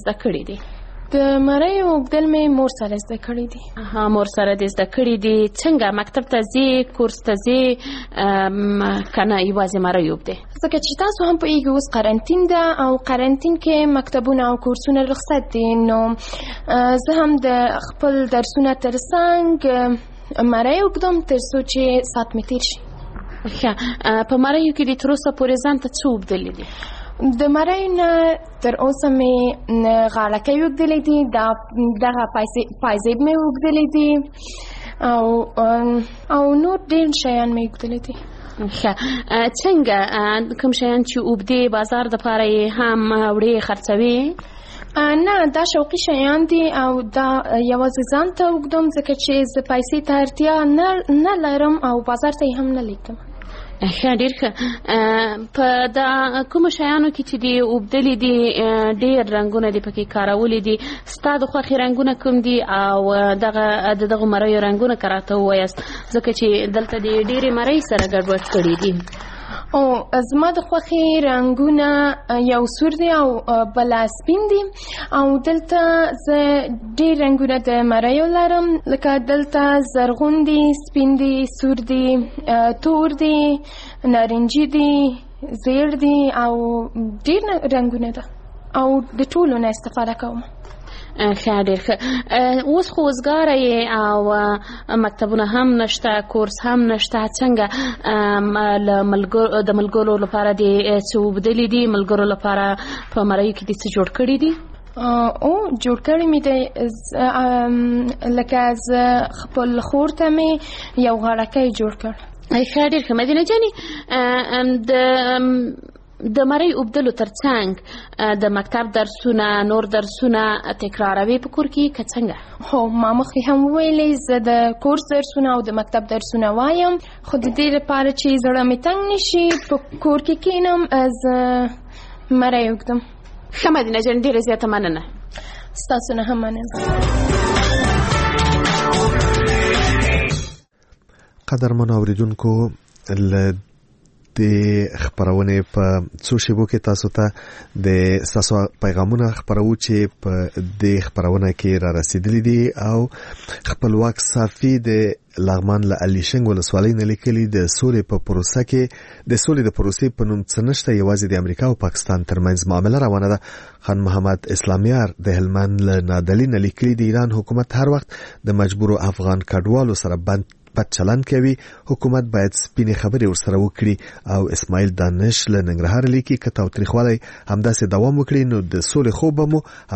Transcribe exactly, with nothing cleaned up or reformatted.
زده کړي دي؟ د مریو اوبدل مې مور سره زده کړي دي. ها، مور سره دې زده کړي دي. څنګه مکتب ته ځې، کورس ته ځې که نه یوازې مری اوبدې؟ ځکه چې تاسو هم پوهېږئ اوس قرنطین ده او قرنطین کې مکتبونه او کورسونه رخصت دي، نو زه هم د خپل درسونه تر څنګ مری اوبدم تر څو چې ساعت مې تېر شي. ښه، په مریو کې دې تر اوسه پورې ځان ته څه اوبدلي دي؟ د مریو نه تر اوسه مې غاړکۍ اوبدلې دي، دغه پایزیب مې اوبدلې دي او او نور ډېر شیان مې اوبدلې دي. ښه، څنګه کوم شیان چې اوبدې بازار دپاره یې هم وړې خرڅوې؟ نه، دا شوقي شیان دي او دا یوازې ځان ته اوږدم ځکه چې زه پیسې ته اړتیا نه لرم او بازار ته یې هم نه لیږدم. ښه، ډېر ښه. په دا کومو شیانو کې چې دې اوبدلي دي ډېر رنګونه دې پکې کارولي دي، ستا د خوښې رنګونه کوم دي او دغه د دغو مریو رنګونه که راته ووایاست، ځکه چې دلته دې ډېرې مرۍ سره ګډوډ کړي دي. او زما د خوښې رنګونه یو سور دی او بله سپین دي، او دلته زه ډېر رنګونه د مریو لرم، لکه دلته زرغون دي، سپین دي، سور دي، تور دي، نارنجي دي، زیړ دي او ډېر رنګونه ده او د ټولو نه استفاده کوم. ښه، ډېر ښه. اوس خو وزګاره یې او مکتبونه هم نشته، کورس هم نشته. څنګه د ملګرو لپاره دې څه اوبدلي دي؟ ملګرو لپاره په مریو کې دې څه جوړ کړي دي؟ او جوړ کړي مې دی، لکه زه خپل خور ته مې یو غاړکۍ جوړ کړ. ښه، ډېر ښه. مدینه جانې، د د مری اوبدلو تر څنګ د مکتب درسونه، نور درسونه تکراروي په کور کې که څنګه؟ هو، ما مخکې هم وویلې زه د کورس درسونه او د مکتب درسونه وایم، خو د دې لپاره چې زړه مې تنګ نشي په کور کې کینم زه مری اوږدم. ښه مدینه جان، ډېره زیاته مننه. ستاسو نه هم مننه. قدرمنو اوریدونکو، له د خبرونه په څو شیبو کې تاسو ته د تاسو پیغامونه خبرو چې په د خبرونه کې را رسیدلي دي او خپلواک صافي د لغمان له الیشنګ ولسوالۍ نه لیکلي د سولې په پروسه کې د سولې د پروسې په نوم څه نشته، یوازې د امریکا او پاکستان ترمنځ معامله روانه ده. خان محمد اسلامیار د هلمند له نادلي نه لیکلي د ایران حکومت هر وخت د مجبورو افغان کډوالو سره بند بد چلن کوي، حکومت باید سپینې خبرې ورسره وکړي. او اسماعیل دانش له ننګرهار لیکي که تاوتریخوالی همداسې دوام وکړي نو د سولې خوب به مو